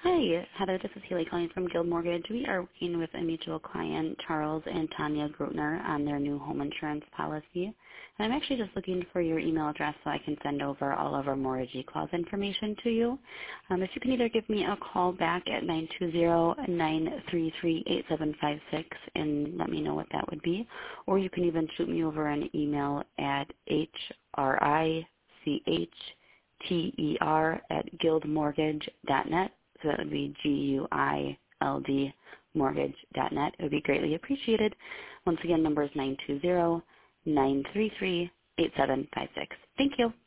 Hi, Heather. This is Haley calling from Guild Mortgage. We are working with a mutual client, Charles and Tanya Grutner, on their new home insurance policy. And I'm actually just looking for your email address so I can send over all of our mortgagee clause information to you. If you can either give me a call back at 920-933-8756 and let me know what that would be, or you can even shoot me over an email at HRICHTER@guildmortgage.net. So that would be GUILD mortgage.net. It would be greatly appreciated. Once again, number is 920-933-8756. Thank you.